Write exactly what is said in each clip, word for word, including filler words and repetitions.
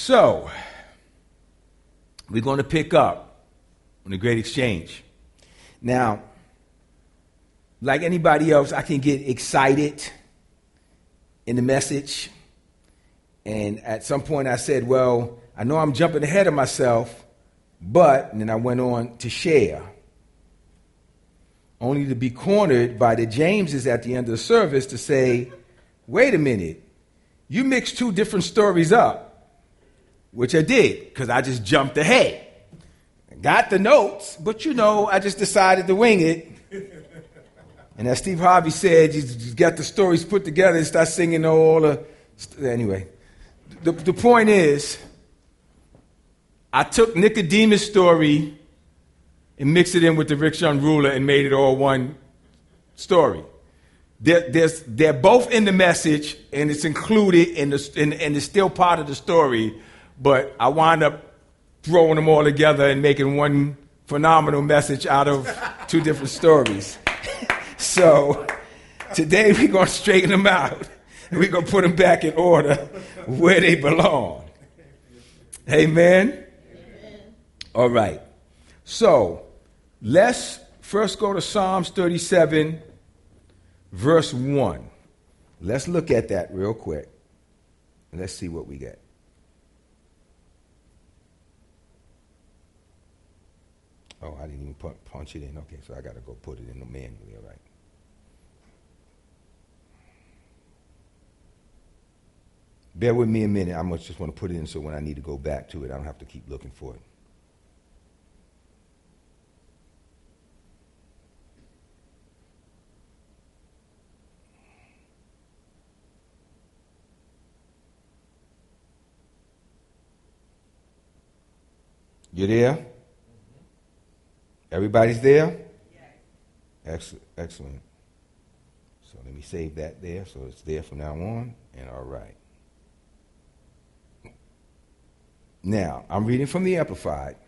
So, we're going to pick up on the Great Exchange. Now, like anybody else, I can get excited in the message. And at some point I said, well, I know I'm jumping ahead of myself, but, and then I went on to share, only to be cornered by the Jameses at the end of the service to say, wait a minute, you mixed two different stories up. Which I did, because I just jumped ahead. Got the notes, but you know, I just decided to wing it. And as Steve Harvey said, you just got the stories put together and start singing all the... Anyway, the, the point is, I took Nicodemus' story and mixed it in with the rich young ruler and made it all one story. They're, there's, they're both in the message, and it's included, in the, in, and it's still part of the story. But I wound up throwing them all together and making one phenomenal message out of two different stories. So today we're going to straighten them out. And we're going to put them back in order where they belong. Amen? Amen. All right. So let's first go to Psalms thirty-seven, verse one. Let's look at that real quick. Let's see what we get. Oh, I didn't even punch it in. Okay, so I got to go put it in the manually, all right. Bear with me a minute. I must just want to put it in so when I need to go back to it, I don't have to keep looking for it. You there? Everybody's there? Yes. Excellent. Excellent. So let me save that there so it's there from now on. And all right. Now, I'm reading from the Amplified.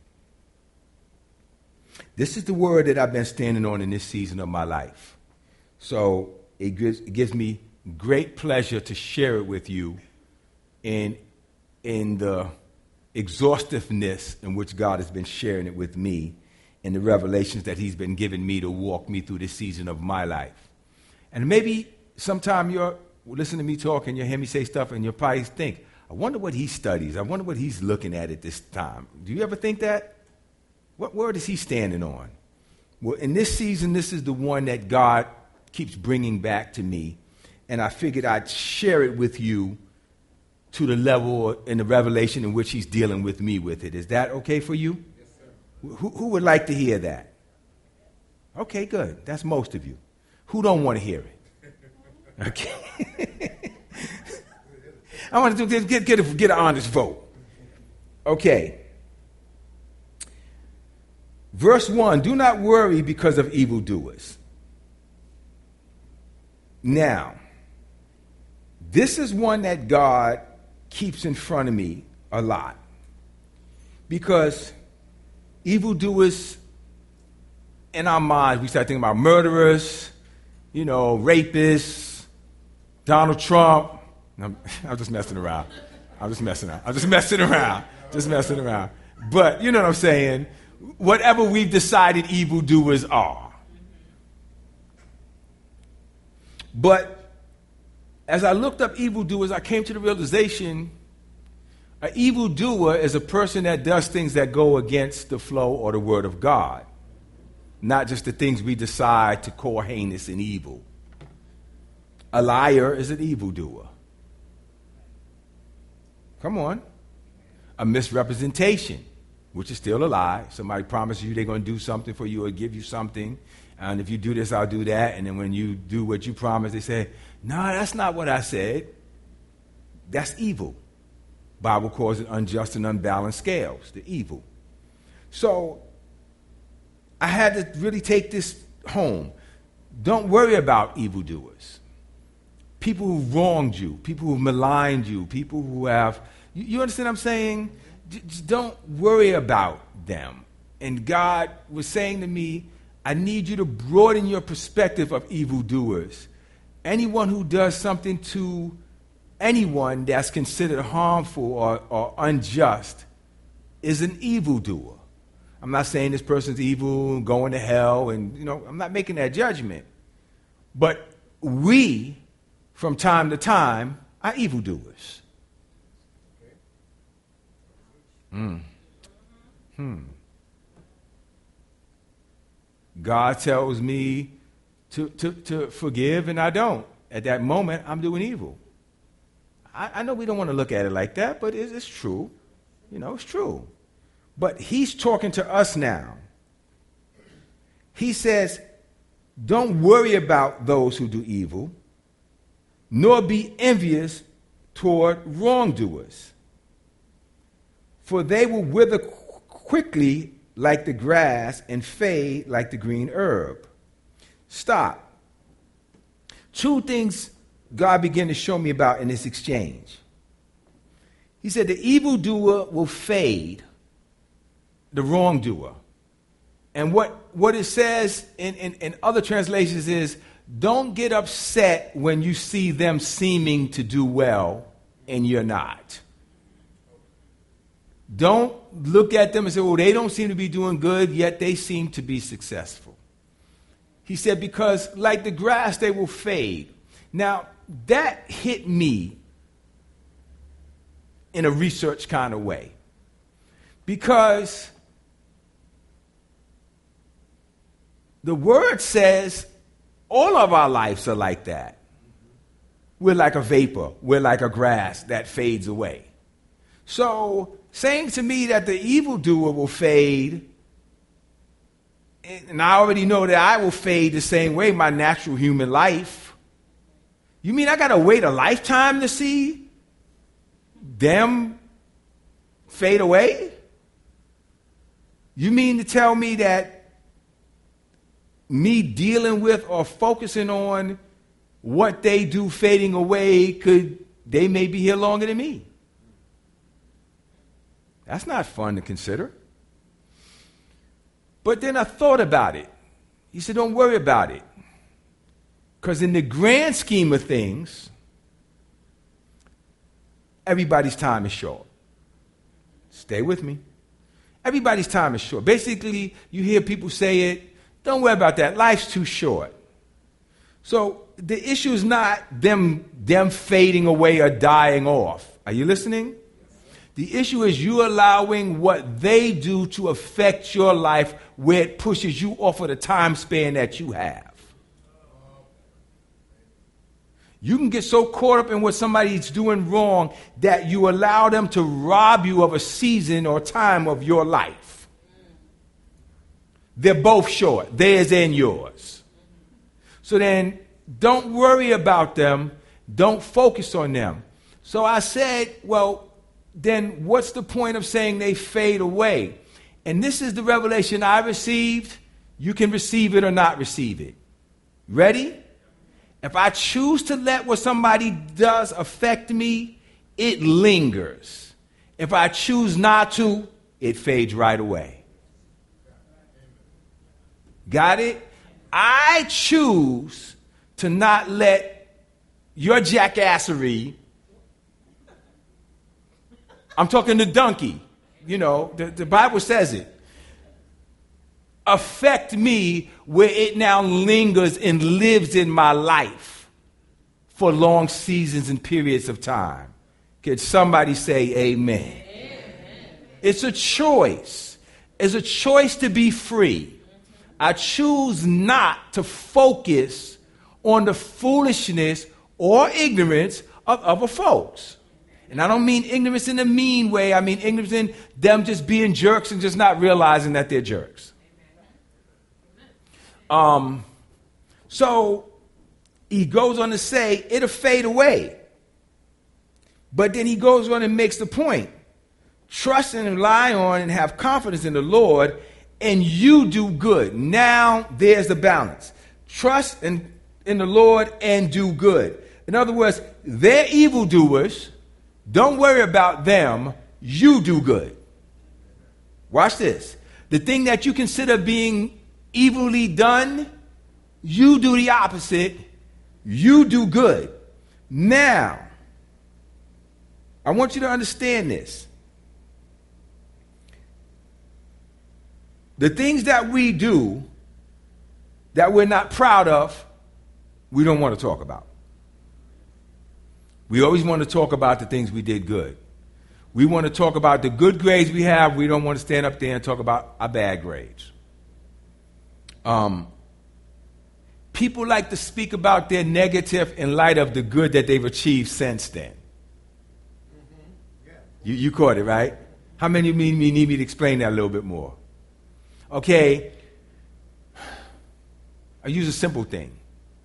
This is the word that I've been standing on in this season of my life. So it gives, it gives me great pleasure to share it with you in, in the exhaustiveness in which God has been sharing it with me, and the revelations that he's been giving me to walk me through this season of my life. And maybe sometime you're listening to me talk and you hear me say stuff and you'll probably think, I wonder what he studies. I wonder what he's looking at at this time. Do you ever think that? What word is he standing on? Well, in this season, this is the one that God keeps bringing back to me. And I figured I'd share it with you to the level in the revelation in which he's dealing with me with it. Is that okay for you? Who, who would like to hear that? Okay, good. That's most of you. Who don't want to hear it? Okay. I want to do, get, get, a, get an honest vote. Okay. Verse one, do not worry because of evildoers. Now, this is one that God keeps in front of me a lot. Because evildoers, in our minds, we start thinking about murderers, you know, rapists, Donald Trump. I'm, I'm just messing around. I'm just messing around. I'm just messing around. Just messing around. But you know what I'm saying? Whatever we've decided evildoers are. But as I looked up evildoers, I came to the realization an evildoer is a person that does things that go against the flow or the word of God, not just the things we decide to call heinous and evil. A liar is an evildoer. Come on. A misrepresentation, which is still a lie. Somebody promises you they're going to do something for you or give you something, and if you do this, I'll do that. And then when you do what you promised, they say, no, that's not what I said. That's evil. Bible calls it unjust and unbalanced scales, the evil. So I had to really take this home. Don't worry about evildoers. People who wronged you, people who maligned you, people who have, you, you understand what I'm saying? Just don't worry about them. And God was saying to me, I need you to broaden your perspective of evildoers. Anyone who does something to anyone that's considered harmful or, or unjust is an evildoer. I'm not saying this person's evil and going to hell, and you know, I'm not making that judgment. But we, from time to time, are evildoers. Mm. Hmm. God tells me to, to, to forgive, and I don't. At that moment, I'm doing evil. I, I know we don't want to look at it like that, but it's, it's true. You know, it's true. But he's talking to us now. He says, don't worry about those who do evil, nor be envious toward wrongdoers, for they will wither qu- quickly like the grass and fade like the green herb. Stop. Two things God began to show me about in this exchange. He said the evildoer will fade, the wrongdoer. And what, what it says in, in, in other translations is, don't get upset when you see them seeming to do well and you're not. Don't look at them and say, well, they don't seem to be doing good, yet they seem to be successful. He said, because like the grass, they will fade. Now, that hit me in a research kind of way. Because the word says all of our lives are like that. We're like a vapor. We're like a grass that fades away. So saying to me that the evildoer will fade, and I already know that I will fade the same way, my natural human life. You mean I got to wait a lifetime to see them fade away? You mean to tell me that me dealing with or focusing on what they do fading away, could they may be here longer than me? That's not fun to consider. But then I thought about it. He said, don't worry about it. Because in the grand scheme of things, everybody's time is short. Stay with me. Everybody's time is short. Basically, you hear people say it, don't worry about that. Life's too short. So the issue is not them, them fading away or dying off. Are you listening? The issue is you allowing what they do to affect your life where it pushes you off of the time span that you have. You can get so caught up in what somebody's doing wrong that you allow them to rob you of a season or time of your life. They're both short, theirs and yours. So then don't worry about them. Don't focus on them. So I said, well, then what's the point of saying they fade away? And this is the revelation I received. You can receive it or not receive it. Ready? If I choose to let what somebody does affect me, it lingers. If I choose not to, it fades right away. Got it? I choose to not let your jackassery, I'm talking the donkey, you know, the, the Bible says it, affect me where it now lingers and lives in my life for long seasons and periods of time. Could somebody say amen? Amen. It's a choice. It's a choice to be free. I choose not to focus on the foolishness or ignorance of other folks. And I don't mean ignorance in a mean way. I mean ignorance in them just being jerks and just not realizing that they're jerks. Um, so he goes on to say it'll fade away. But then he goes on and makes the point. Trust and rely on and have confidence in the Lord, and you do good. Now there's the balance. Trust in, in the Lord and do good. In other words, they're evildoers. Don't worry about them. You do good. Watch this. The thing that you consider being evilly done, you do the opposite. You do good. Now, I want you to understand this. The things that we do that we're not proud of, we don't want to talk about. We always want to talk about the things we did good. We want to talk about the good grades we have. We don't want to stand up there and talk about our bad grades. Um, people like to speak about their negative in light of the good that they've achieved since then. Mm-hmm. Yeah. You, you caught it, right? How many of you need me to explain that a little bit more? Okay. I use a simple thing.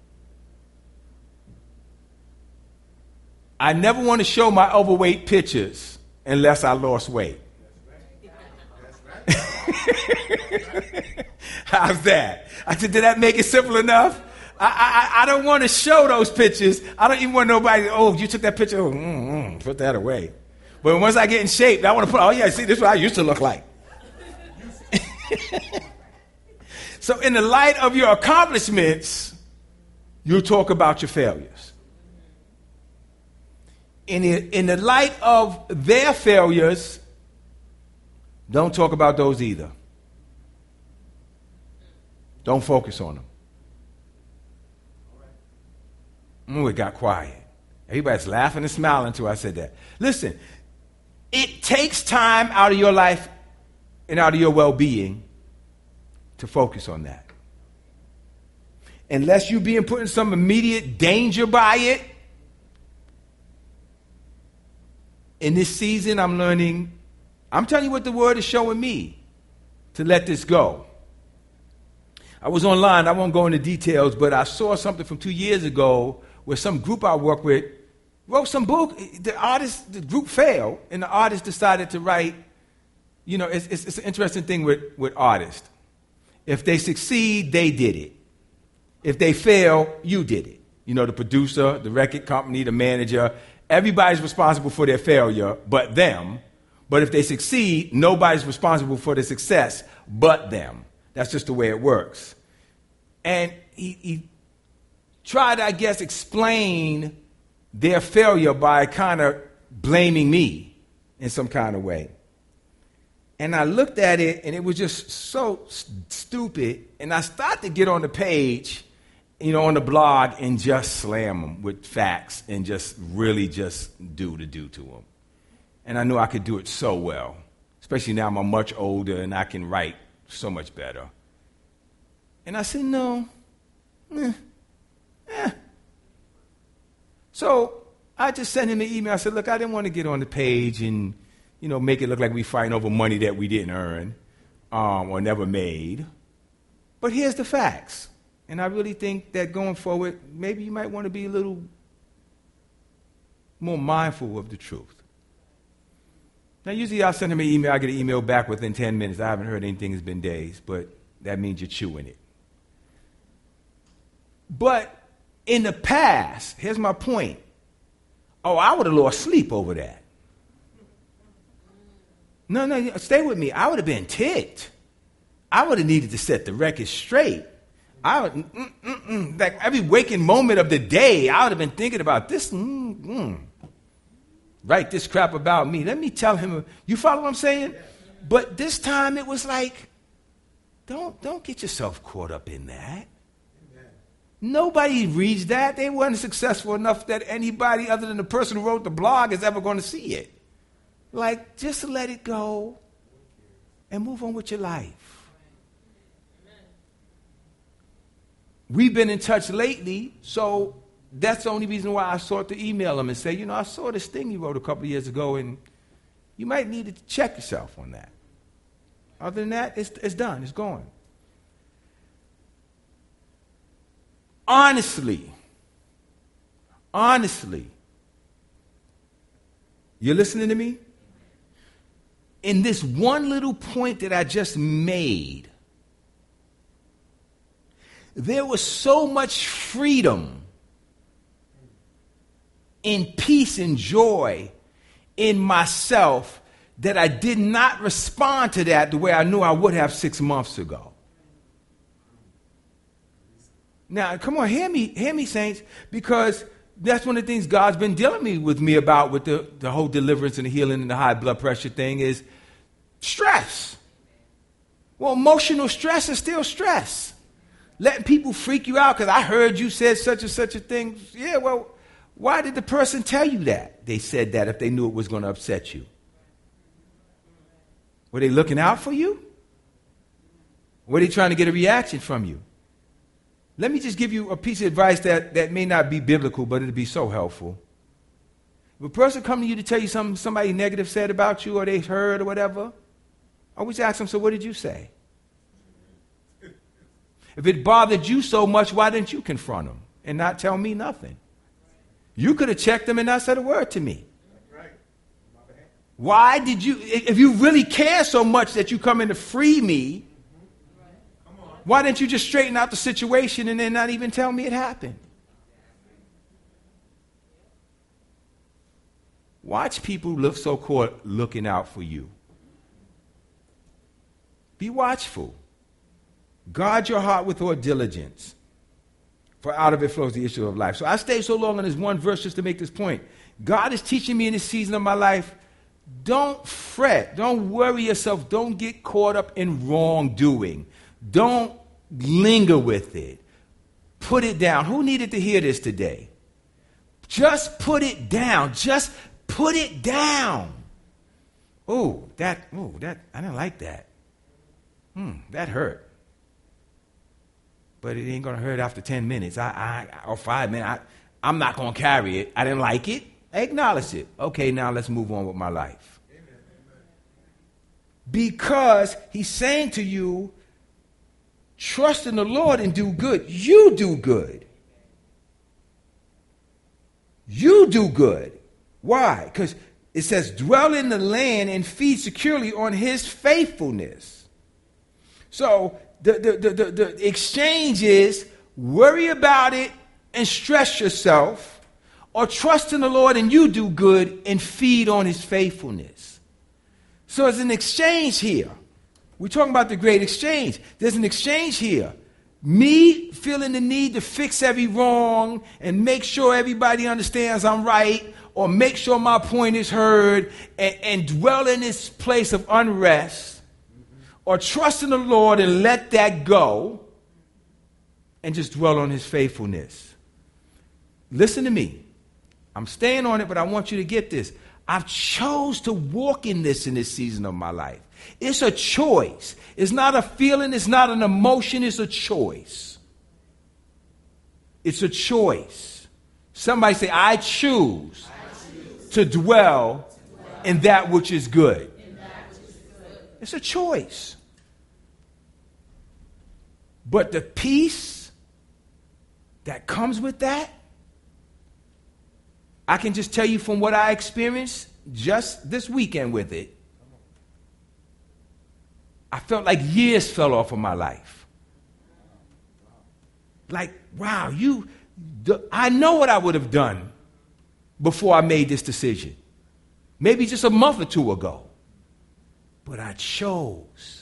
I never want to show my overweight pictures unless I lost weight. That's right. How's that? I said, did that make it simple enough? I, I, I don't want to show those pictures. I don't even want nobody, oh, you took that picture, oh, mm, mm, put that away. But once I get in shape, I want to put, oh, yeah, see, this is what I used to look like. So in the light of your accomplishments, you talk about your failures. In the, in the light of their failures, don't talk about those either. Don't focus on them. Oh, it got quiet. Everybody's laughing and smiling until I said that. Listen, it takes time out of your life and out of your well-being to focus on that. Unless you're being put in some immediate danger by it. In this season, I'm learning, I'm telling you what the word is showing me to let this go. I was online, I won't go into details, but I saw something from two years ago where some group I work with wrote some book. The artist, the group failed, and the artist decided to write, you know, it's, it's, it's an interesting thing with, with artists. If they succeed, they did it. If they fail, you did it. You know, the producer, the record company, the manager, everybody's responsible for their failure but them. But if they succeed, nobody's responsible for the success but them. That's just the way it works. And he, he tried, I guess, explain their failure by kind of blaming me in some kind of way. And I looked at it, and it was just so st- stupid. And I started to get on the page, you know, on the blog and just slam them with facts and just really just do the do to them. And I knew I could do it so well, especially now I'm much older and I can write so much better. And I said, no, eh, eh. So I just sent him an email. I said, look, I didn't want to get on the page and, you know, make it look like we fighting over money that we didn't earn um, or never made. But here's the facts. And I really think that going forward, maybe you might want to be a little more mindful of the truth. Now, usually I'll send him an email. I get an email back within ten minutes. I haven't heard anything. It's been days, but that means you're chewing it. But in the past, here's my point. Oh, I would have lost sleep over that. No, no, stay with me. I would have been ticked. I would have needed to set the record straight. I would, mm, mm, mm, like every waking moment of the day, I would have been thinking about this. Mm, mm. Write this crap about me. Let me tell him. You follow what I'm saying? But this time it was like, don't don't get yourself caught up in that. Amen. Nobody reads that. They weren't successful enough that anybody other than the person who wrote the blog is ever going to see it. Like, just let it go and move on with your life. Amen. We've been in touch lately, so that's the only reason why I sought to email him and say, you know, I saw this thing you wrote a couple of years ago, and you might need to check yourself on that. Other than that, it's, it's done. It's gone. Honestly, honestly, you're listening to me? In this one little point that I just made, there was so much freedom and peace and joy in myself that I did not respond to that the way I knew I would have six months ago. Now, come on, hear me, hear me, saints, because that's one of the things God's been dealing me with me about with the, the whole deliverance and the healing and the high blood pressure thing is stress. Well, emotional stress is still stress. Letting people freak you out because I heard you said such and such a thing. Yeah, well, why did the person tell you that? They said that if they knew it was going to upset you. Were they looking out for you? Were they trying to get a reaction from you? Let me just give you a piece of advice that, that may not be biblical, but it'll be so helpful. If a person comes to you to tell you something somebody negative said about you or they heard or whatever, always ask them, so what did you say? If it bothered you so much, why didn't you confront them and not tell me nothing? You could have checked them and not said a word to me. Why did you, if you really care so much that you come in to free me, why didn't you just straighten out the situation and then not even tell me it happened? Watch people look so-called looking out for you. Be watchful. Guard your heart with all diligence, for out of it flows the issue of life. So I stayed so long on this one verse just to make this point. God is teaching me in this season of my life, don't fret, don't worry yourself, don't get caught up in wrongdoing. Don't linger with it. Put it down. Who needed to hear this today? Just put it down. Just put it down. Oh, that, oh, that, I didn't like that. Hmm, that hurt. But it ain't going to hurt after ten minutes I, I, or five minutes. I, I'm not going to carry it. I didn't like it. I acknowledge it. Okay, now let's move on with my life. Amen. Because he's saying to you, trust in the Lord and do good. You do good. You do good. Why? Because it says, dwell in the land and feed securely on his faithfulness. So the, the, the, the, the exchange is worry about it and stress yourself, or trust in the Lord and you do good and feed on his faithfulness. So it's an exchange here. We're talking about the great exchange. There's an exchange here. Me feeling the need to fix every wrong and make sure everybody understands I'm right, or make sure my point is heard, and, and dwell in this place of unrest, or trust in the Lord and let that go and just dwell on his faithfulness. Listen to me. I'm staying on it, but I want you to get this. I've chose to walk in this in this season of my life. It's a choice. It's not a feeling. It's not an emotion. It's a choice. It's a choice. Somebody say, I choose, I choose to, dwell to dwell in that which is good. Which is good. It's a choice. But the peace that comes with that, I can just tell you from what I experienced just this weekend with it. I felt like years fell off of my life. Like, wow, you, I know what I would have done before I made this decision. Maybe just a month or two ago. But I chose,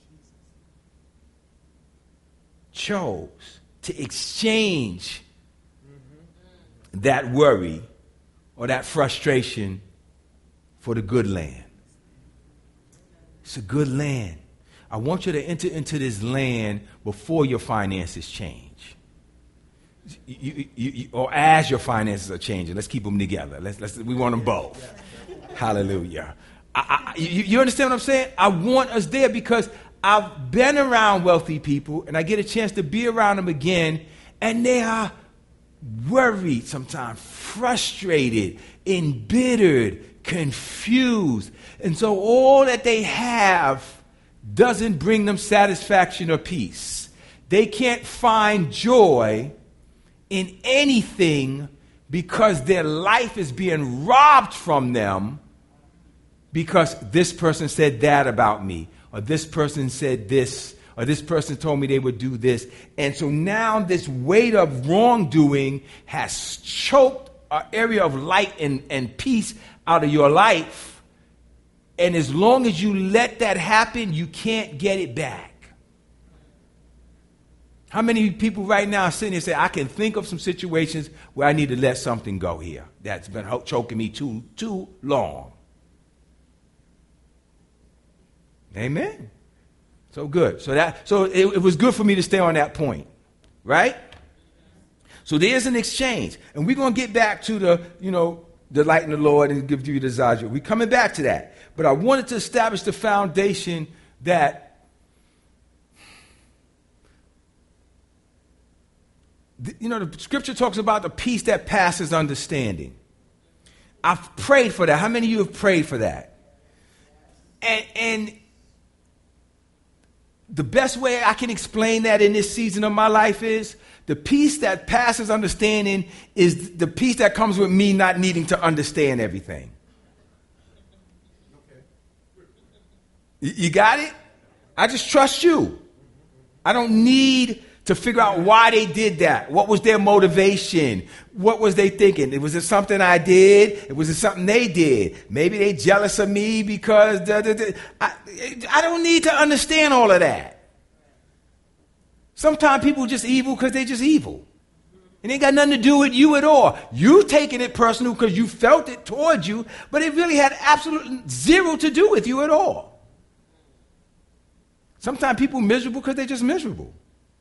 chose to exchange that worry or that frustration for the good land. It's a good land. I want you to enter into this land before your finances change. You, you, you, or as your finances are changing. Let's keep them together. Let's, let's, we want them both. Hallelujah. I, I, you, you understand what I'm saying? I want us there because I've been around wealthy people and I get a chance to be around them again, and they are worried sometimes, frustrated, embittered, confused. And so all that they have doesn't bring them satisfaction or peace. They can't find joy in anything because their life is being robbed from them because this person said that about me, or this person said this, or this person told me they would do this. And so now this weight of wrongdoing has choked an area of light and, and peace out of your life. And as long as you let that happen, you can't get it back. How many people right now are sitting here say, I can think of some situations where I need to let something go here that's been ho- choking me too, too long? Amen. So good. So that so it, it was good for me to stay on that point, right? So there's an exchange, and we're gonna get back to the you know delight in the Lord and give you the desires. We're coming back to that, but I wanted to establish the foundation that you know the Scripture talks about the peace that passes understanding. I've prayed for that. How many of you have prayed for that? And and the best way I can explain that in this season of my life is the peace that passes understanding is the peace that comes with me not needing to understand everything. Okay. You got it? I just trust you. I don't need to figure out why they did that. What was their motivation? What was they thinking? Was it something I did? Was it something they did? Maybe they jealous of me because da, da, da. I, I don't need to understand all of that. Sometimes people are just evil because they're just evil. It ain't got nothing to do with you at all. You taking it personal because you felt it towards you, but it really had absolutely zero to do with you at all. Sometimes people are miserable because they're just miserable.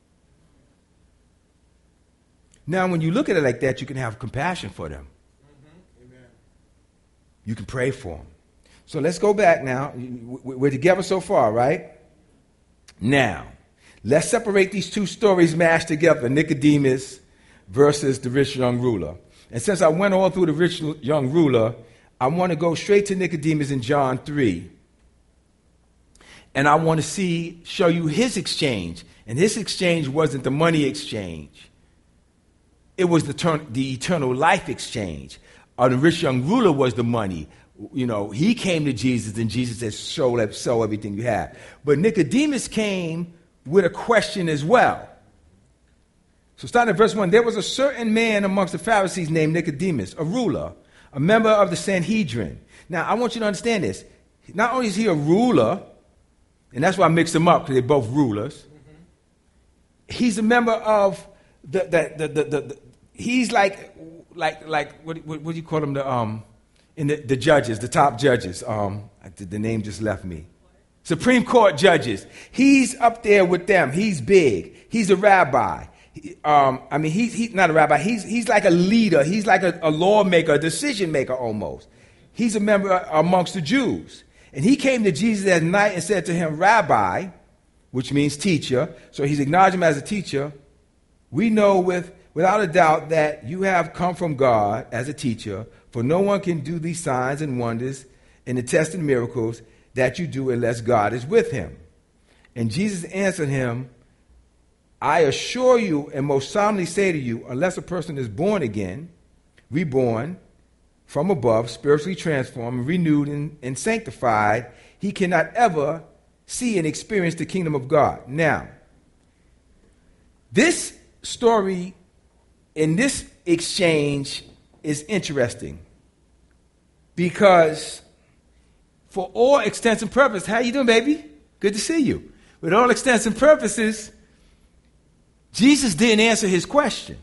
Now, when you look at it like that, you can have compassion for them. Mm-hmm. Amen. You can pray for them. So let's go back now. We're together so far, right? Now, let's separate these two stories mashed together, Nicodemus versus the rich young ruler. And since I went all through the rich young ruler, I want to go straight to Nicodemus in John three. And I want to see, show you his exchange. And his exchange wasn't the money exchange. It was the, turn, the eternal life exchange. Or the rich young ruler was the money. You know, he came to Jesus, and Jesus said, "Show, sell everything you have." But Nicodemus came with a question as well. So starting at verse one, there was a certain man amongst the Pharisees named Nicodemus, a ruler, a member of the Sanhedrin. Now, I want you to understand this. Not only is he a ruler, and that's why I mixed them up, because they're both rulers. Mm-hmm. He's a member of the, the, the, the, the, the he's like, like, like, what, what, what do you call them? The, um, in the, the judges, the top judges. Um, the, the name just left me. Supreme Court judges. He's up there with them. He's big. He's a rabbi. Um, I mean, he's, he's not a rabbi. He's, he's like a leader. He's like a, a lawmaker, a decision maker almost. He's a member amongst the Jews. And he came to Jesus at night and said to him, "Rabbi," which means teacher. So he's acknowledged him as a teacher. "We know with, without a doubt that you have come from God as a teacher, for no one can do these signs and wonders and the tests and miracles that you do unless God is with him." And Jesus answered him, "I assure you and most solemnly say to you, unless a person is born again, reborn from above, spiritually transformed, renewed, and, and sanctified, he cannot ever see and experience the kingdom of God." Now, this story in this exchange is interesting because for all extents and purposes, how you doing, baby? Good to see you. With all extents and purposes, Jesus didn't answer his question.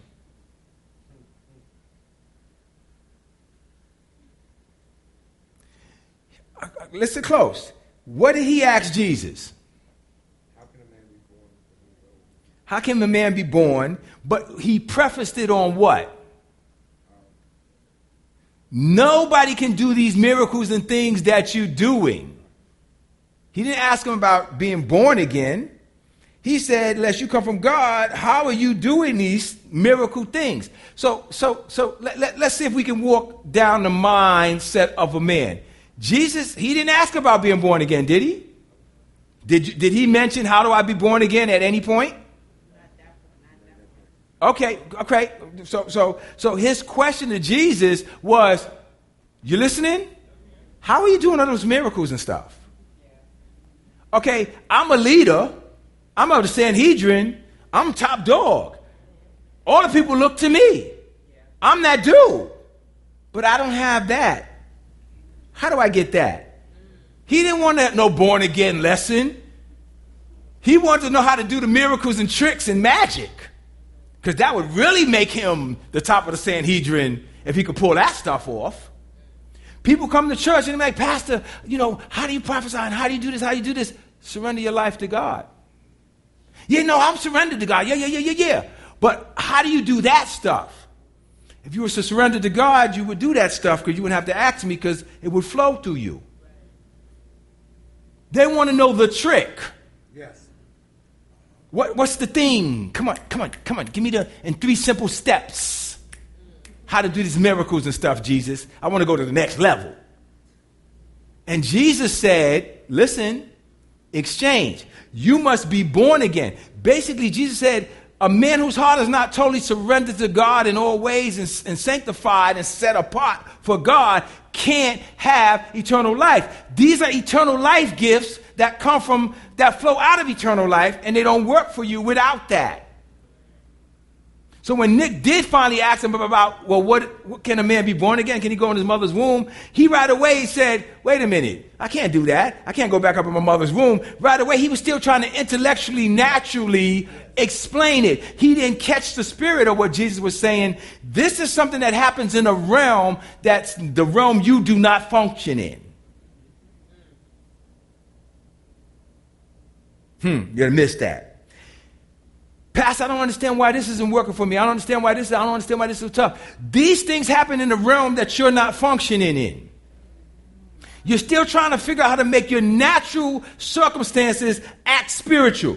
Listen close. What did he ask Jesus? How can a man be born? How can a man be born? But he prefaced it on what? Nobody can do these miracles and things that you're doing. He didn't ask him about being born again. He said, unless you come from God, how are you doing these miracle things? So, so, so let, let, let's see if we can walk down the mindset of a man. Jesus, he didn't ask about being born again, did he? Did, you, did he mention, how do I be born again at any point? Okay, okay. So, so, so his question to Jesus was, you listening? How are you doing all those miracles and stuff? Okay, I'm a leader. I'm of the Sanhedrin. I'm top dog. All the people look to me. I'm that dude. But I don't have that. How do I get that? He didn't want that no born again lesson. He wanted to know how to do the miracles and tricks and magic, because that would really make him the top of the Sanhedrin if he could pull that stuff off. People come to church and they're like, Pastor, you know, how do you prophesy? And how do you do this? How do you do this? Surrender your life to God. Yeah, no, I'm surrendered to God. Yeah, yeah, yeah, yeah, yeah. But how do you do that stuff? If you were to surrender to God, you would do that stuff because you wouldn't have to ask me, because it would flow through you. They want to know the trick. Yes. What, what's the thing? Come on, come on, come on. Give me the in three simple steps. How to do these miracles and stuff, Jesus. I want to go to the next level. And Jesus said, listen, exchange. You must be born again. Basically, Jesus said, a man whose heart is not totally surrendered to God in all ways and, and sanctified and set apart for God can't have eternal life. These are eternal life gifts that come from, that flow out of eternal life, and they don't work for you without that. So when Nick did finally ask him about, well, what, what can a man be born again? Can he go in his mother's womb? He right away said, wait a minute, I can't do that. I can't go back up in my mother's womb. Right away, he was still trying to intellectually, naturally explain it. He didn't catch the spirit of what Jesus was saying. This is something that happens in a realm that's the realm you do not function in. Hmm, you're going to miss that. Pastor, I don't understand why this isn't working for me. I don't understand why this, I don't understand why this is tough. These things happen in the realm that you're not functioning in. You're still trying to figure out how to make your natural circumstances act spiritual.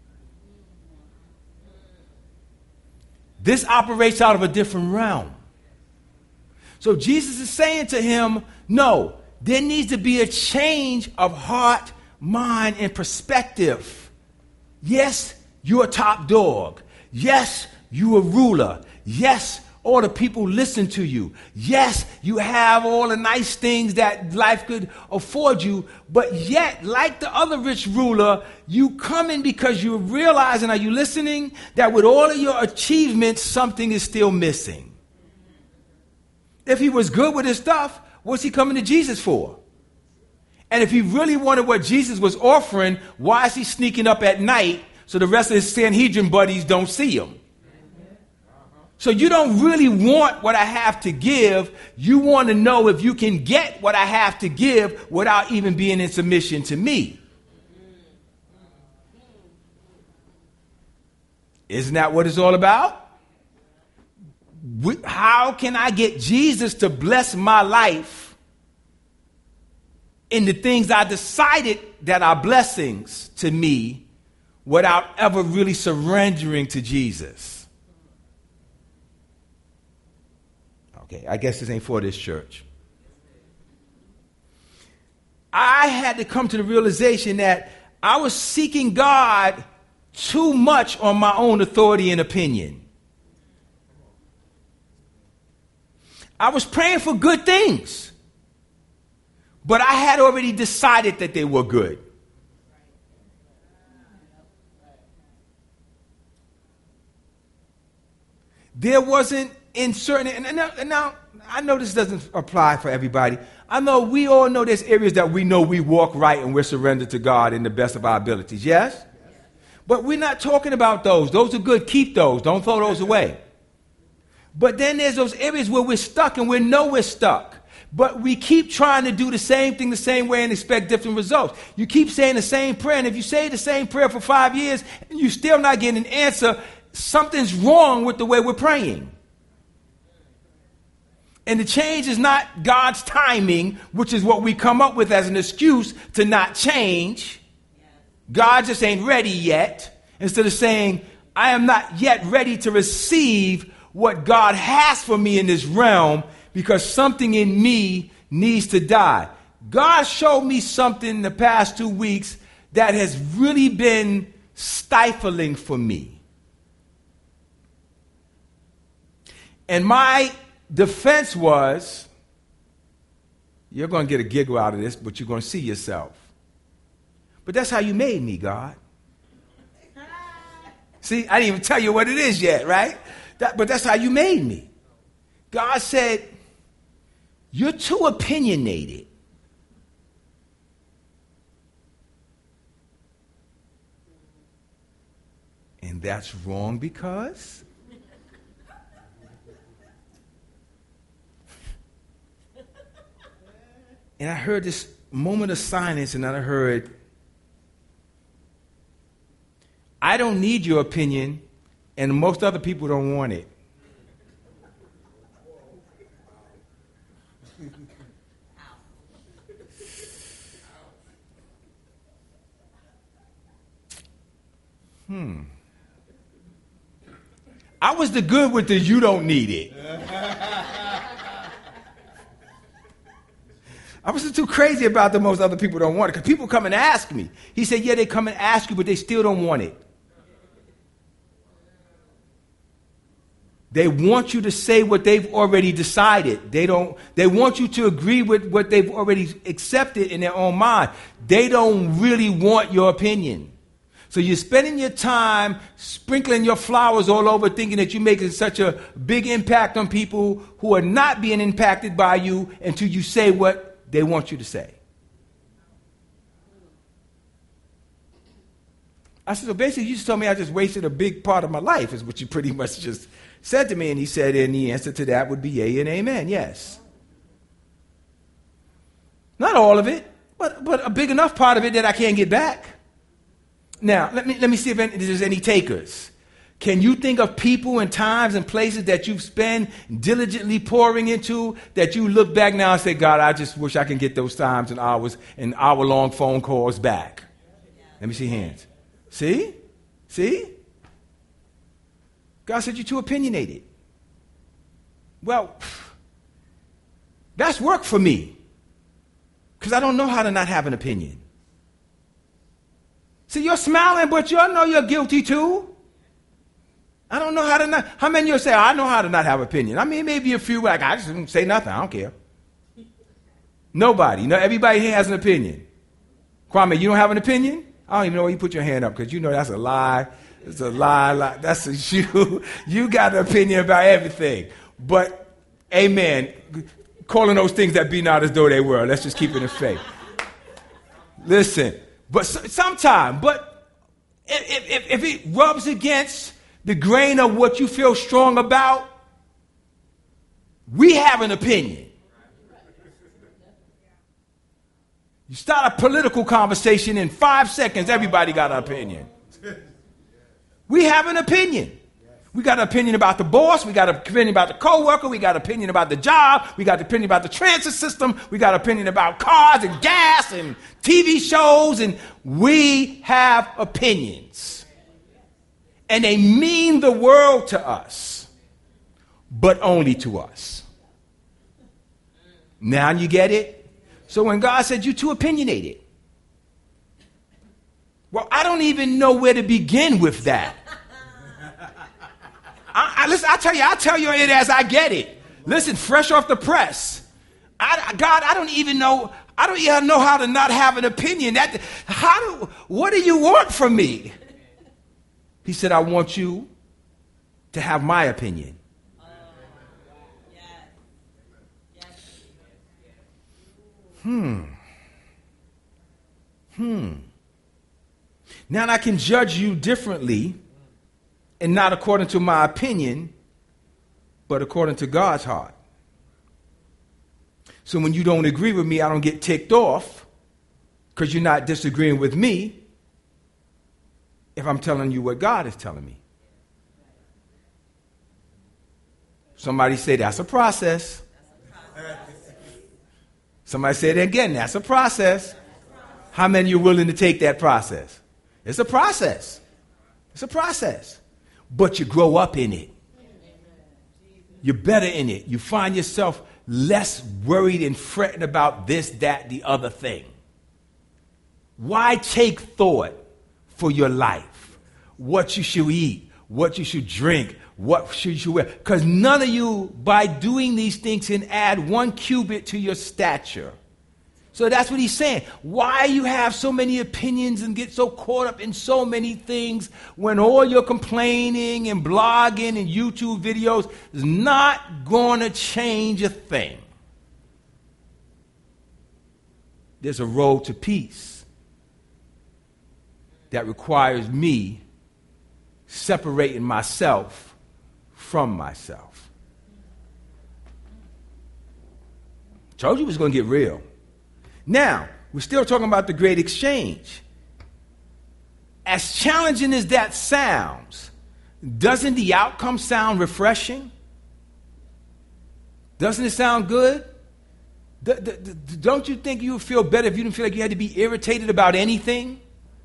This operates out of a different realm. So Jesus is saying to him, no, there needs to be a change of heart, mind, and perspective. Yes, you're a top dog. Yes, you're a ruler. Yes, all the people listen to you. Yes, you have all the nice things that life could afford you. But yet, like the other rich ruler, you come in because you're realizing, are you listening, that with all of your achievements, something is still missing. If he was good with his stuff, what's he coming to Jesus for? And if he really wanted what Jesus was offering, why is he sneaking up at night so the rest of his Sanhedrin buddies don't see him? So you don't really want what I have to give. You want to know if you can get what I have to give without even being in submission to me. Isn't that what it's all about? How can I get Jesus to bless my life in the things I decided that are blessings to me without ever really surrendering to Jesus? Okay, I guess this ain't for this church. I had to come to the realization that I was seeking God too much on my own authority and opinion. I was praying for good things, but I had already decided that they were good. There wasn't in certain, and now, and now I know this doesn't apply for everybody. I know we all know there's areas that we know we walk right and we're surrendered to God in the best of our abilities. Yes? Yes. But we're not talking about those. Those are good. Keep those. Don't throw those away. But then there's those areas where we're stuck and we know we're stuck. But we keep trying to do the same thing the same way and expect different results. You keep saying the same prayer, and if you say the same prayer for five years and you're still not getting an answer, something's wrong with the way we're praying. And the change is not God's timing, which is what we come up with as an excuse to not change. God just ain't ready yet. Instead of saying, I am not yet ready to receive what God has for me in this realm because something in me needs to die. God showed me something in the past two weeks that has really been stifling for me. And my defense was, you're going to get a giggle out of this, but you're going to see yourself. But that's how you made me, God. See, I didn't even tell you what it is yet, right? That, but that's how you made me. God said, you're too opinionated. And that's wrong because and I heard this moment of silence, and then I heard, I don't need your opinion, and most other people don't want it. Hmm. I was the good with the you don't need it. I wasn't too crazy about the most other people don't want it, because people come and ask me. He said, yeah, they come and ask you, but they still don't want it. They want you to say what they've already decided. They don't. They want you to agree with what they've already accepted in their own mind. They don't really want your opinion. So you're spending your time sprinkling your flowers all over, thinking that you're making such a big impact on people who are not being impacted by you until you say what they want you to say. I said, so basically you just told me I just wasted a big part of my life, is what you pretty much just said to me. And he said, and the answer to that would be yea and amen, yes. Not all of it, but, but a big enough part of it that I can't get back. Now, let me, let me see if any, there's any takers. Can you think of people and times and places that you've spent diligently pouring into that you look back now and say, God, I just wish I can get those times and hours and hour-long phone calls back? Let me see hands. See? See? God said you're too opinionated. Well, that's work for me, because I don't know how to not have an opinion. See, you're smiling, but you know you're guilty too. I don't know how to not. How many of you say, I know how to not have opinion? I mean, maybe a few, like, I just don't say nothing. I don't care. Nobody. No, everybody here has an opinion. Kwame, you don't have an opinion? I don't even know why you put your hand up, because you know that's a lie. It's a lie. lie. That's a you. You got an opinion about everything. But, amen. Calling those things that be not as though they were. Let's just keep it in faith. Listen. But sometime, but if, if, if it rubs against the grain of what you feel strong about, we have an opinion. You start a political conversation, in five seconds, everybody got an opinion. We have an opinion. We got an opinion about the boss. We got an opinion about the coworker. We got an opinion about the job. We got an opinion about the transit system. We got an opinion about cars and gas and T V shows. And we have opinions. And they mean the world to us, but only to us. Now you get it? So when God said you're too opinionated, well, I don't even know where to begin with that. I, I, listen, I tell you, I tell you it as I get it. Listen, fresh off the press. I, God, I don't even know. I don't even know how to not have an opinion. That, how do? What do you want from me? He said, I want you to have my opinion. Hmm. Hmm. Now I can judge you differently, and not according to my opinion, but according to God's heart. So when you don't agree with me, I don't get ticked off, because you're not disagreeing with me if I'm telling you what God is telling me. Somebody say that's a process. Somebody say it again, that's a process. How many are willing to take that process? It's a process. It's a process. But you grow up in it. You're better in it. You find yourself less worried and fretting about this, that, the other thing. Why take thought for your life? What you should eat, what you should drink, what should you wear? Because none of you, by doing these things, can add one cubit to your stature. So that's what he's saying. Why you have so many opinions and get so caught up in so many things when all your complaining and blogging and YouTube videos is not going to change a thing. There's a road to peace that requires me separating myself from myself. Told you it was going to get real. Now, we're still talking about the great exchange. As challenging as that sounds, doesn't the outcome sound refreshing? Doesn't it sound good? D- d- d- don't you think you would feel better if you didn't feel like you had to be irritated about anything?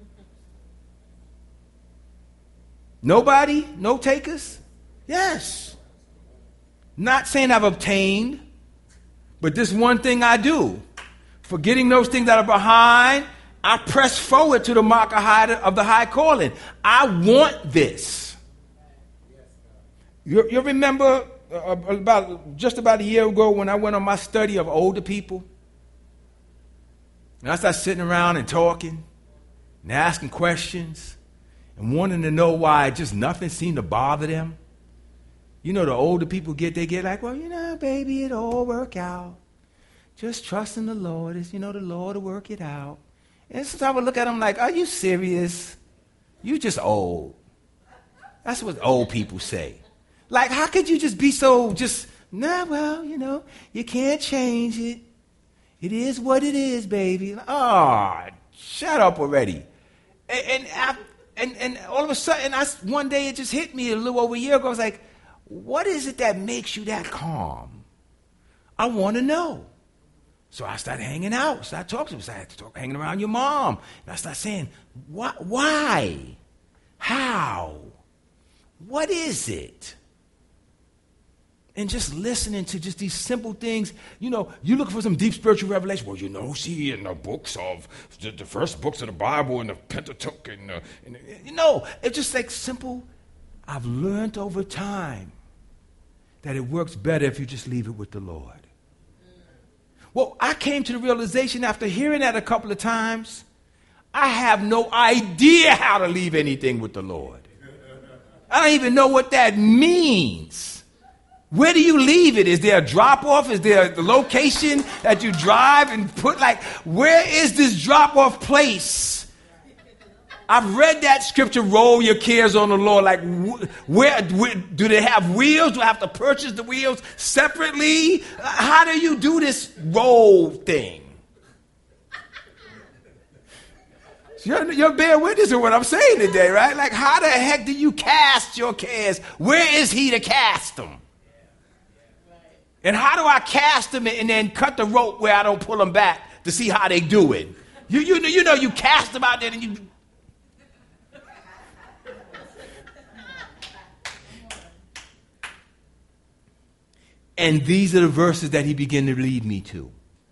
Nobody? No takers? Yes. Not saying I've obtained, but this one thing I do. Forgetting those things that are behind, I press forward to the mark of, high, of the high calling. I want this. You, you remember uh, about just about a year ago when I went on my study of older people? And I started sitting around and talking and asking questions and wanting to know why just nothing seemed to bother them. You know, the older people get, they get like, well, you know, baby, it'll all work out. Just trust in the Lord. It's, you know, the Lord will work it out. And so I would look at them like, are you serious? You just old. That's what old people say. Like, how could you just be so just, nah, well, you know, you can't change it. It is what it is, baby. Oh, shut up already. And and, I, and and all of a sudden, I, one day it just hit me a little over a year ago. I was like, what is it that makes you that calm? I want to know. So I started hanging out, started talking to him, started talk, hanging around your mom. And I started saying, why? why? How? What is it? And just listening to just these simple things. You know, you look for some deep spiritual revelation. Well, you know, see, in the books of, the, the first books of the Bible and the Pentateuch, and, uh, and you know, it's just like simple. I've learned over time that it works better if you just leave it with the Lord. Well, I came to the realization after hearing that a couple of times, I have no idea how to leave anything with the Lord. I don't even know what that means. Where do you leave it? Is there a drop-off? Is there the location that you drive and put, like, where is this drop-off place? I've read that scripture, roll your cares on the Lord. Like, where, where do they have wheels? Do I have to purchase the wheels separately? How do you do this roll thing? You're, you're bear witness to what I'm saying today, right? Like, how the heck do you cast your cares? Where is he to cast them? And how do I cast them and then cut the rope where I don't pull them back to see how they do it? You, you, know, you know, you cast them out there and you... And these are the verses that he began to lead me to.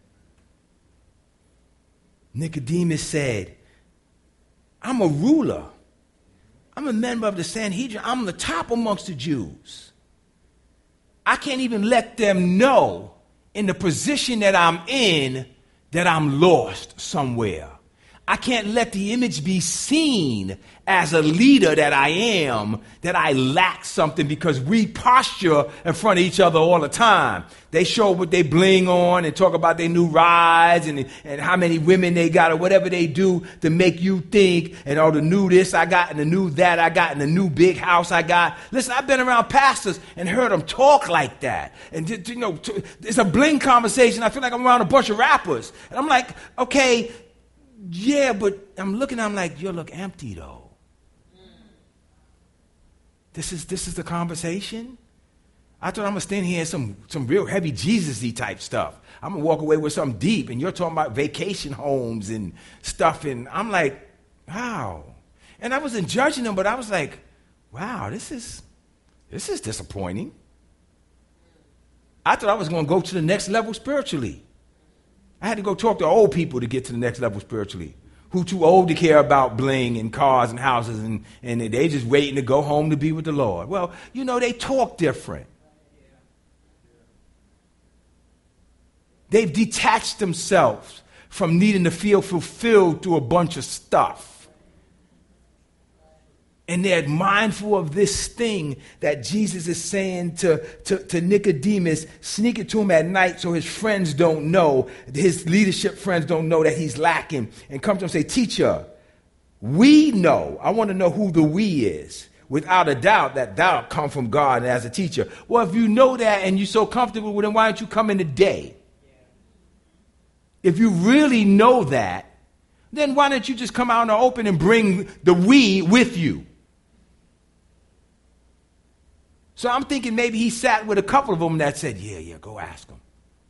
Nicodemus said, I'm a ruler. I'm a member of the Sanhedrin. I'm the top amongst the Jews. I can't even let them know in the position that I'm in that I'm lost somewhere. I can't let the image be seen as a leader that I am, that I lack something, because we posture in front of each other all the time. They show what they bling on and talk about their new rides and, and how many women they got or whatever they do to make you think, and all the new this I got and the new that I got and the new big house I got. Listen, I've been around pastors and heard them talk like that. And, you know, it's a bling conversation. I feel like I'm around a bunch of rappers. And I'm like, okay, yeah, but I'm looking, I'm like, you look empty though. This is this is the conversation? I thought I'm going to stand here and some, some real heavy Jesus-y type stuff. I'm going to walk away with something deep, and you're talking about vacation homes and stuff, and I'm like, wow. And I wasn't judging them, but I was like, wow, this is this is disappointing. I thought I was going to go to the next level spiritually. I had to go talk to old people to get to the next level spiritually, who too old to care about bling and cars and houses, and, and they just waiting to go home to be with the Lord. Well, you know, they talk different. They've detached themselves from needing to feel fulfilled through a bunch of stuff. And they're mindful of this thing that Jesus is saying to, to, to Nicodemus, sneak it to him at night so his friends don't know, his leadership friends don't know that he's lacking, and come to him and say, teacher, we know, I want to know who the we is. without a doubt that thou come from God as a teacher. Well, if you know that and you're so comfortable with it, why don't you come in today? If you really know that, then why don't you just come out in the open and bring the we with you? So I'm thinking maybe he sat with a couple of them that said, yeah, yeah, go ask them.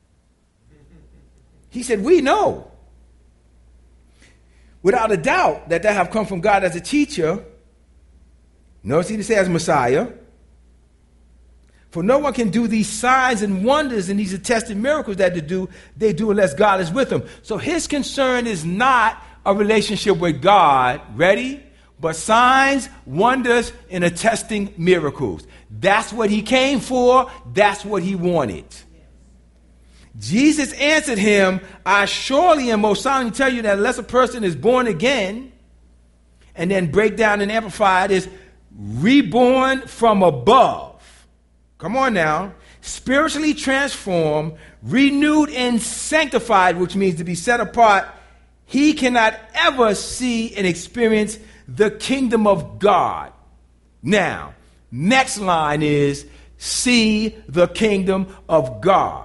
He said, we know, without a doubt, that they have come from God as a teacher. Notice he says Messiah. For no one can do these signs and wonders and these attested miracles that they do, they do unless God is with them. So his concern is not a relationship with God, ready? But signs, wonders, and attesting miracles. That's what he came for. That's what he wanted. Jesus answered him, I surely and most solemnly tell you that unless a person is born again, and then break down and amplify it, is reborn from above. Come on now. Spiritually transformed, renewed and sanctified, which means to be set apart, he cannot ever see and experience the kingdom of God. Now, next line is see the kingdom of God.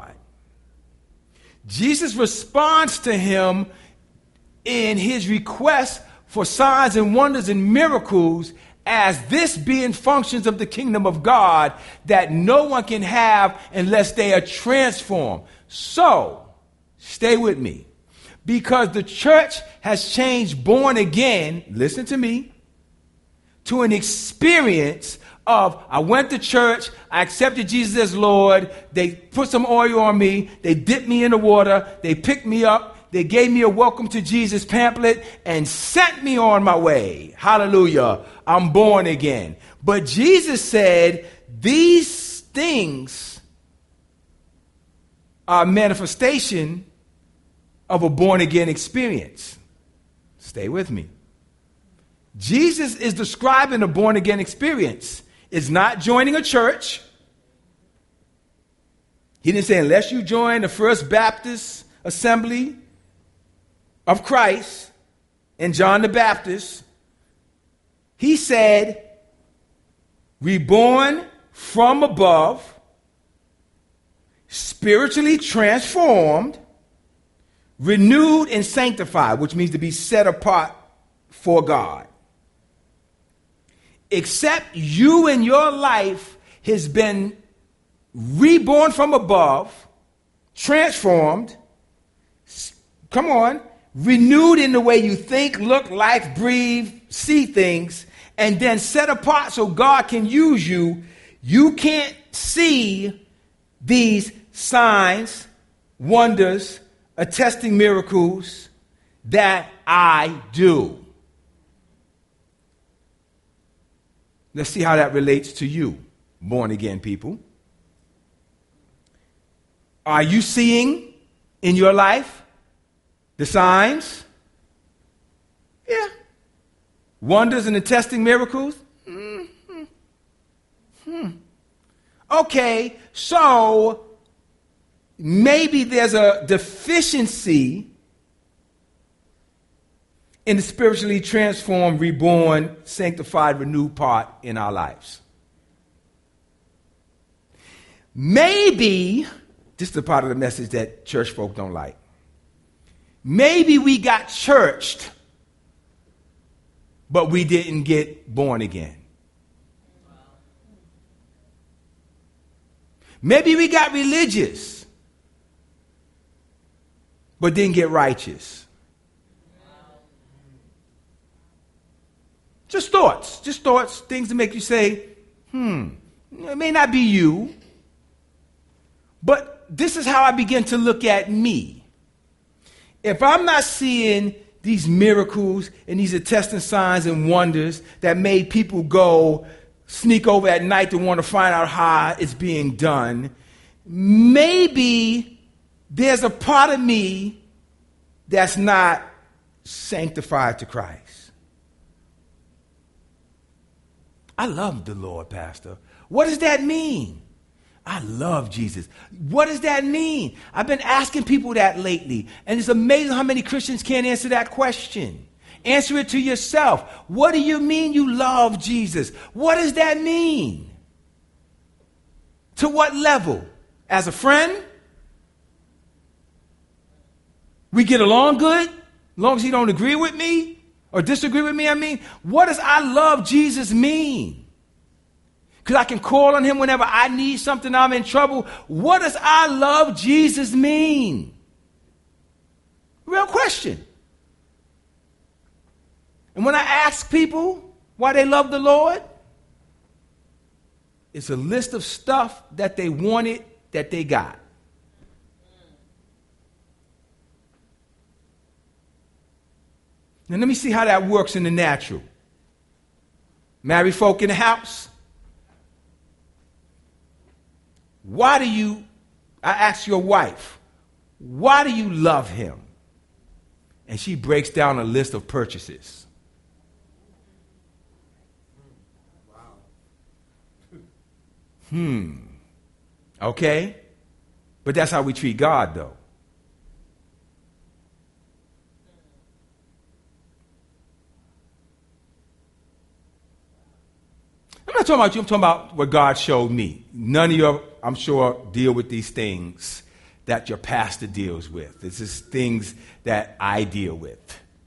Jesus responds to him in his request for signs and wonders and miracles as this being functions of the kingdom of God that no one can have unless they are transformed. So, stay with me. Because the church has changed born again, listen to me, to an experience of I went to church, I accepted Jesus as Lord, they put some oil on me, they dipped me in the water, they picked me up, they gave me a welcome to Jesus pamphlet and sent me on my way. Hallelujah. I'm born again. But Jesus said these things are a manifestation of a born again experience. Stay with me. Jesus is describing a born again experience. It's not joining a church. He didn't say unless you join the First Baptist Assembly of Christ and John the Baptist. He said reborn from above, spiritually transformed, renewed and sanctified, which means to be set apart for God. Except you in your life has been reborn from above, transformed, come on, renewed in the way you think, look, life, breathe, see things, and then set apart so God can use you. You can't see these signs, wonders, attesting miracles that I do. Let's see how that relates to you, born again people. Are you seeing in your life the signs? Yeah. Wonders and attesting miracles? Mm-hmm. Hmm. Okay, so maybe there's a deficiency in the spiritually transformed, reborn, sanctified, renewed part in our lives. Maybe, this is the part of the message that church folk don't like. Maybe we got churched, but we didn't get born again. Maybe we got religious, but didn't get righteous. Just thoughts, just thoughts, things to make you say, hmm, it may not be you, but this is how I begin to look at me. If I'm not seeing these miracles and these attesting signs and wonders that made people go sneak over at night to want to find out how it's being done, maybe there's a part of me that's not sanctified to Christ. I love the Lord, Pastor. What does that mean? I love Jesus. What does that mean? I've been asking people that lately, and it's amazing how many Christians can't answer that question. Answer it to yourself. What do you mean you love Jesus? What does that mean? To what level? As a friend? We get along good? As long as he don't agree with me or disagree with me, I mean, what does I love Jesus mean? Because I can call on him whenever I need something, I'm in trouble. What does I love Jesus mean? Real question. And when I ask people why they love the Lord, it's a list of stuff that they wanted that they got. Now let me see how that works in the natural. Married folk in the house. Why do you, I ask your wife, why do you love him? And she breaks down a list of purchases. Hmm. Okay. But that's how we treat God, though. I'm not talking about you. I'm talking about what God showed me. None of you, I'm sure, deal with these things that your pastor deals with. This is things that I deal with.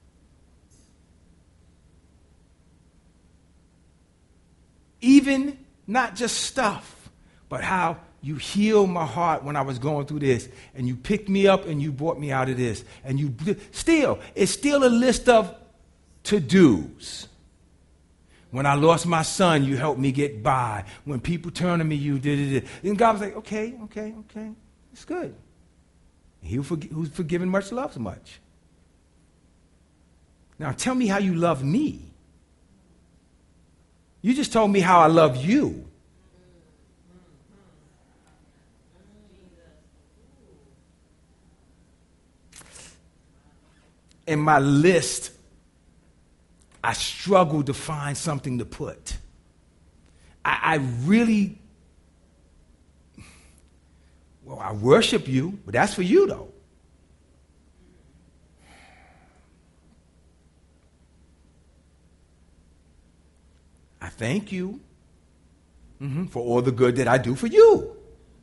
Even not just stuff, but how you healed my heart when I was going through this, and you picked me up and you brought me out of this, and you still, it's still a list of to-dos. When I lost my son, you helped me get by. When people turned to me, you did it. And God was like, okay, okay, okay, it's good. He who's forgiven much loves much. Now tell me how you love me. You just told me how I love you. In my list, I struggle to find something to put. I, I really, well, I worship you, but that's for you, though. I thank you mm-hmm, for all the good that I do for you.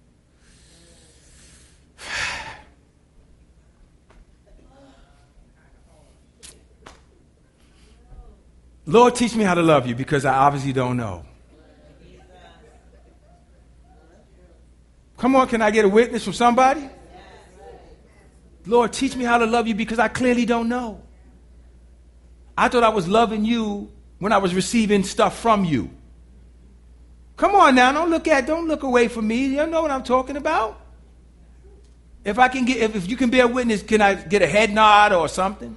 Lord, teach me how to love you because I obviously don't know. Come on, can I get a witness from somebody? Lord, teach me how to love you because I clearly don't know. I thought I was loving you when I was receiving stuff from you. Come on now, don't look at, don't look away from me. You know what I'm talking about? If I can get, if, if you can bear witness, can I get a head nod or something?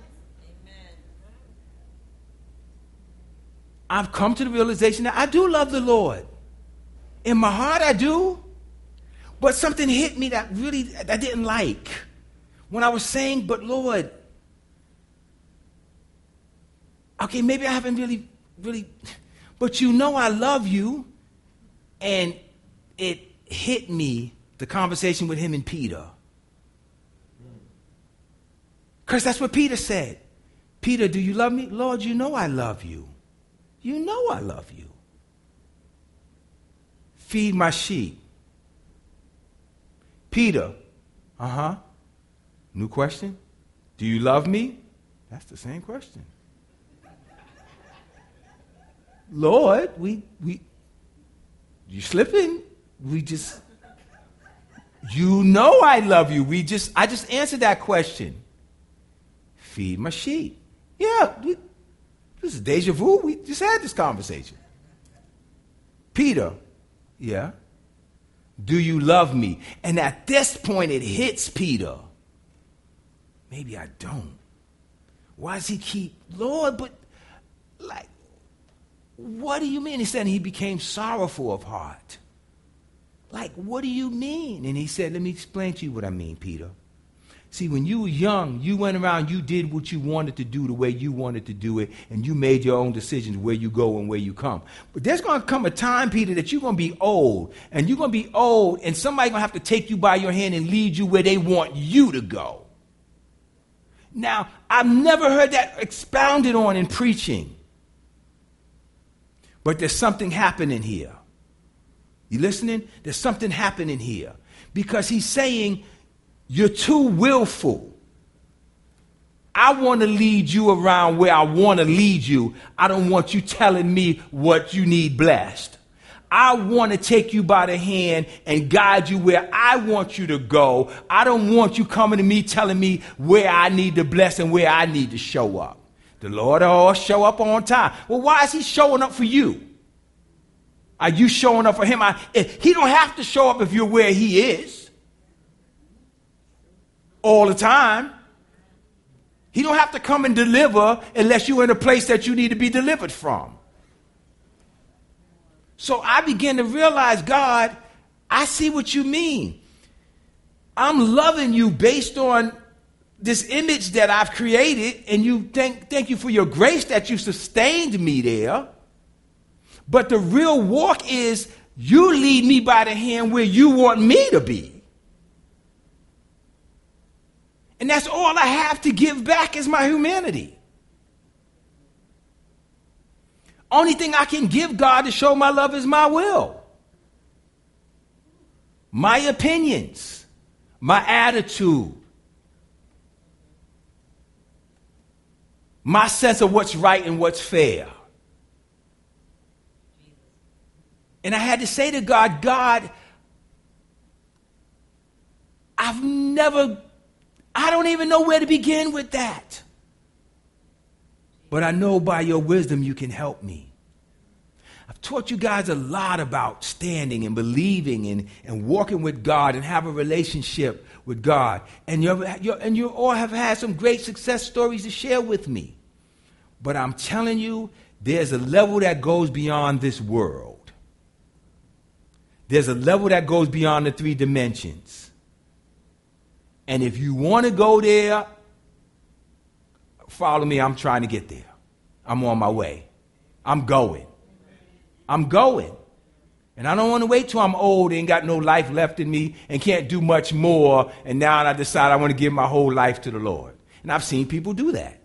I've come to the realization that I do love the Lord. In my heart, I do. But something hit me that really, I didn't like. When I was saying, but Lord, okay, maybe I haven't really, really, but you know I love you. And it hit me, the conversation with him and Peter. Because that's what Peter said. Peter, do you love me? Lord, you know I love you. You know I love you. Feed my sheep. Peter, uh-huh. New question. Do you love me? That's the same question. Lord, we, we, you slipping. We just, you know I love you. We just, I just answered that question. Feed my sheep. Yeah, we, this is deja vu. We just had this conversation. Peter, yeah. Do you love me? And at this point, it hits Peter. Maybe I don't. Why does he keep, Lord, but like, what do you mean? He said he became sorrowful of heart. Like, what do you mean? And he said, let me explain to you what I mean, Peter. See, when you were young, you went around, you did what you wanted to do the way you wanted to do it, and you made your own decisions where you go and where you come. But there's going to come a time, Peter, that you're going to be old, and you're going to be old, and somebody's going to have to take you by your hand and lead you where they want you to go. Now, I've never heard that expounded on in preaching. But there's something happening here. You listening? There's something happening here. Because he's saying, you're too willful. I want to lead you around where I want to lead you. I don't want you telling me what you need blessed. I want to take you by the hand and guide you where I want you to go. I don't want you coming to me telling me where I need to bless and where I need to show up. The Lord will show up on time. Well, why is he showing up for you? Are you showing up for him? I, he don't have to show up if you're where he is all the time. He don't have to come and deliver unless you're in a place that you need to be delivered from. So I began to realize, God, I see what you mean. I'm loving you based on this image that I've created, and you thank, thank you for your grace that you sustained me there. But the real walk is you lead me by the hand where you want me to be. And that's all I have to give back is my humanity. Only thing I can give God to show my love is my will, my opinions, my attitude, my sense of what's right and what's fair. And I had to say to God, God, I've never, I don't even know where to begin with that. But I know by your wisdom you can help me. I've taught you guys a lot about standing and believing and, and walking with God and have a relationship with God. And, you're, you're, and you all have had some great success stories to share with me. But I'm telling you, there's a level that goes beyond this world. There's a level that goes beyond the three dimensions. And if you want to go there, follow me. I'm trying to get there. I'm on my way. I'm going. I'm going. And I don't want to wait till I'm old and ain't got no life left in me and can't do much more. And now I decide I want to give my whole life to the Lord. And I've seen people do that.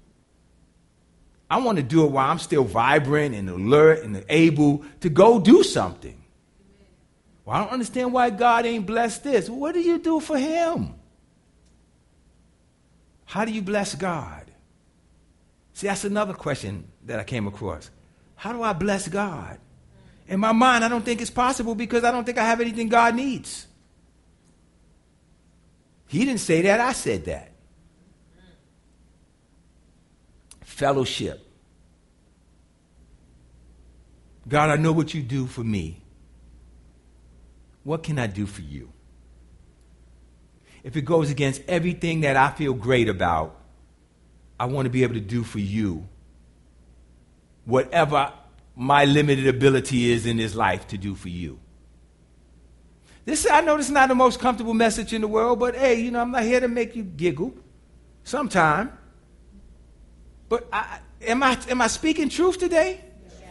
I want to do it while I'm still vibrant and alert and able to go do something. Well, I don't understand why God ain't blessed this. What do you do for him? How do you bless God? See, that's another question that I came across. How do I bless God? In my mind, I don't think it's possible because I don't think I have anything God needs. He didn't say that. I said that. Fellowship. God, I know what you do for me. What can I do for you? If it goes against everything that I feel great about, I want to be able to do for you whatever my limited ability is in this life to do for you. This, I know this is not the most comfortable message in the world, but hey, you know, I'm not here to make you giggle sometime. But I, am I am I speaking truth today?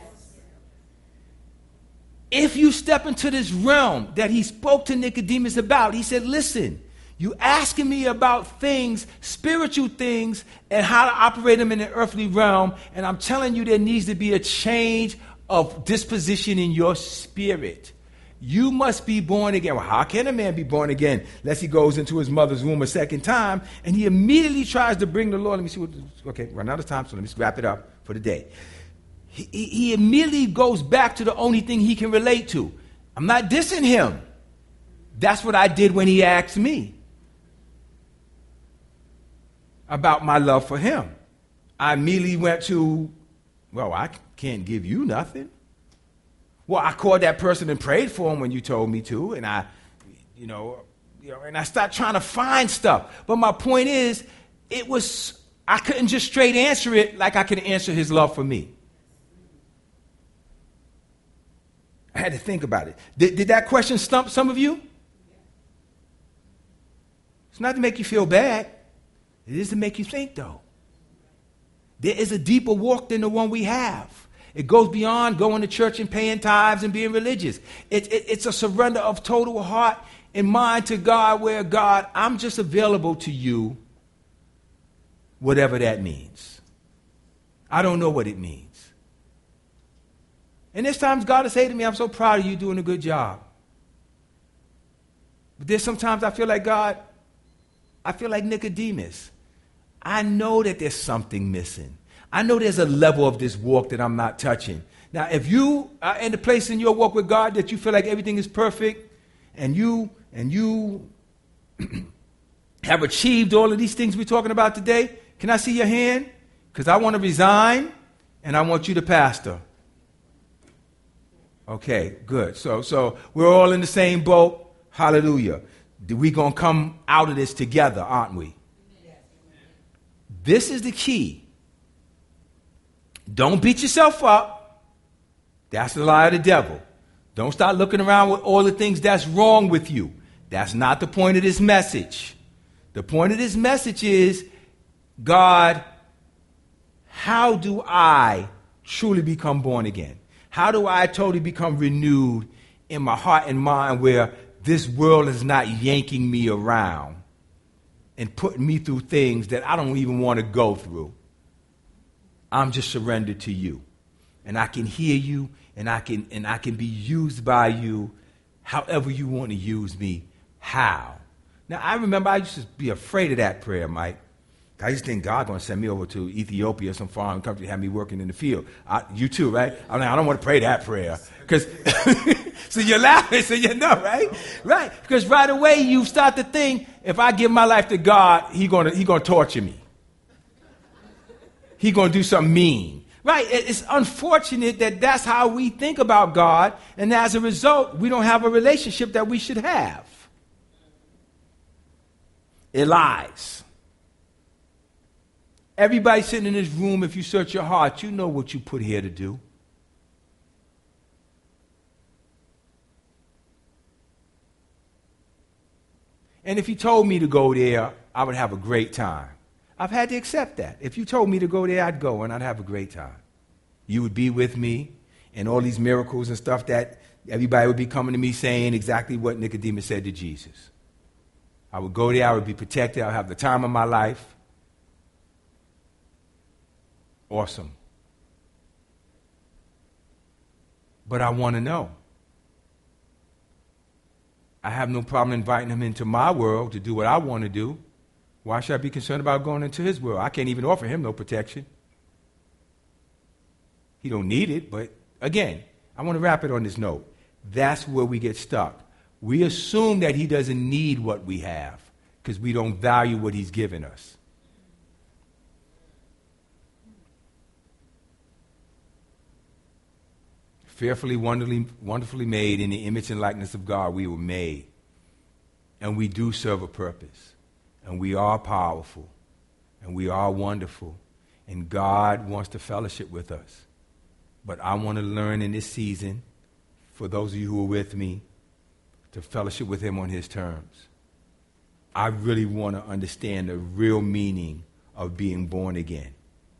If you step into this realm that he spoke to Nicodemus about, he said, listen, you asking me about things, spiritual things, and how to operate them in the earthly realm, and I'm telling you there needs to be a change of disposition in your spirit. You must be born again. Well, how can a man be born again unless he goes into his mother's womb a second time? And he immediately tries to bring the Lord. Let me see what, okay, run out of time, so let me just wrap it up for the day. He, he immediately goes back to the only thing he can relate to. I'm not dissing him. That's what I did when he asked me about my love for him. I immediately went to, well, I can't give you nothing. Well, I called that person and prayed for him when you told me to, and I, you know, you know, and I started trying to find stuff. But my point is, it was, I couldn't just straight answer it like I could answer his love for me. I had to think about it. Did, did that question stump some of you? It's not to make you feel bad. It is to make you think, though. There is a deeper walk than the one we have. It goes beyond going to church and paying tithes and being religious. It, it, it's a surrender of total heart and mind to God where, God, I'm just available to you whatever that means. I don't know what it means. And there's times God will say to me, I'm so proud of you doing a good job. But there's sometimes I feel like God, I feel like Nicodemus. I know that there's something missing. I know there's a level of this walk that I'm not touching. Now, if you are in the place in your walk with God that you feel like everything is perfect, and you and you have achieved all of these things we're talking about today, can I see your hand? Because I want to resign, and I want you to pastor. Okay, good. So, so we're all in the same boat. Hallelujah. We're going to come out of this together, aren't we? This is the key. Don't beat yourself up. That's the lie of the devil. Don't start looking around with all the things that's wrong with you. That's not the point of this message. The point of this message is, God, how do I truly become born again? How do I totally become renewed in my heart and mind where this world is not yanking me around and putting me through things that I don't even want to go through? I'm just surrendered to you. And I can hear you, and I can and I can be used by you however you want to use me. How? Now, I remember I used to be afraid of that prayer, Mike. I used to think God going to send me over to Ethiopia or some foreign country to have me working in the field. I, you too, right? I'm like, I don't want to pray that prayer. Because so you're laughing, so you know, right? Right. Because right away you start to think, if I give my life to God, He's going to he gonna torture me. He's going to do something mean. Right? It's unfortunate that that's how we think about God, and as a result, we don't have a relationship that we should have. It lies. Everybody sitting in this room, if you search your heart, you know what you put here to do. And if you told me to go there, I would have a great time. I've had to accept that. If you told me to go there, I'd go and I'd have a great time. You would be with me, and all these miracles and stuff that everybody would be coming to me saying exactly what Nicodemus said to Jesus. I would go there, I would be protected, I would have the time of my life. Awesome. But I want to know. I have no problem inviting him into my world to do what I want to do. Why should I be concerned about going into his world? I can't even offer him no protection. He don't need it, but again, I want to wrap it on this note. That's where we get stuck. We assume that he doesn't need what we have because we don't value what he's given us. Fearfully, wonderfully, wonderfully made in the image and likeness of God, we were made. And we do serve a purpose. And we are powerful. And we are wonderful. And God wants to fellowship with us. But I want to learn in this season, for those of you who are with me, to fellowship with him on his terms. I really want to understand the real meaning of being born again.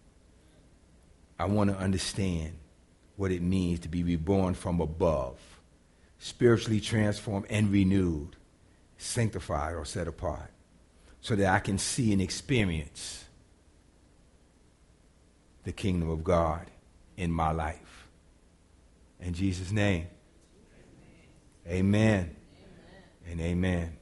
I want to understand what it means to be reborn from above, spiritually transformed and renewed, sanctified or set apart, so that I can see and experience the kingdom of God in my life. In Jesus' name, amen, amen. And amen.